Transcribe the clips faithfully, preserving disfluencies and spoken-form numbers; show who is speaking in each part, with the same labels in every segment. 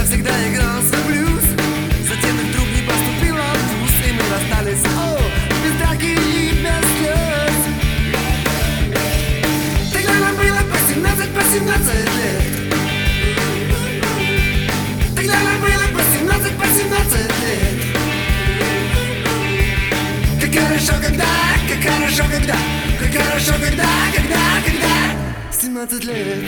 Speaker 1: всегда играл свой блюз. Затем их вдруг не поступила в вуз, и мы расстались, о, без драки и без слез. Тогда нам было по семнадцать, по семнадцать лет. Тогда нам было по семнадцать, по семнадцать лет. Как хорошо, когда, как хорошо, когда, как хорошо, когда, когда, когда семнадцать лет.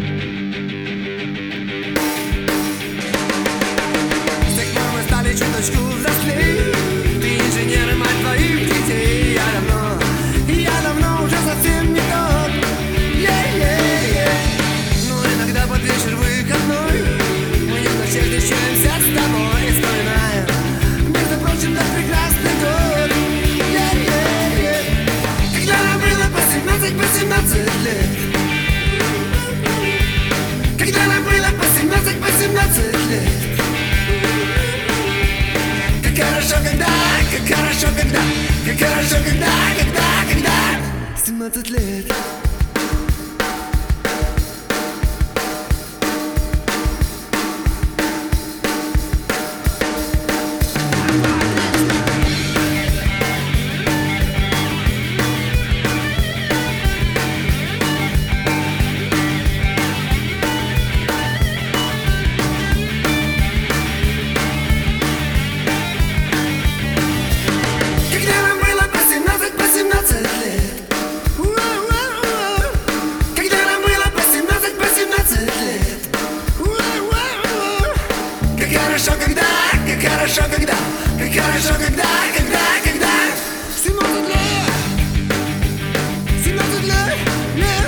Speaker 1: Чуточку взрослей. Ты инженер и мать твоих детей. Я давно, я давно уже совсем не тот. Yeah-yeah-yeah. Но иногда под вечер выходной мы не ночей встречаемся с тобой. И вспоминаем, между прочим, тот прекрасный год. Yeah-yeah-yeah. Когда нам было по семнадцать, по семнадцать лет. Когда нам было по семнадцать, по семнадцать лет. Как хорошо, когда, как хорошо, когда, как хорошо, когда, когда, когда семнадцать лет. Хорошо, когда, как хорошо, когда, как хорошо, когда, когда, когда семнадцать лет, семнадцать лет, лет.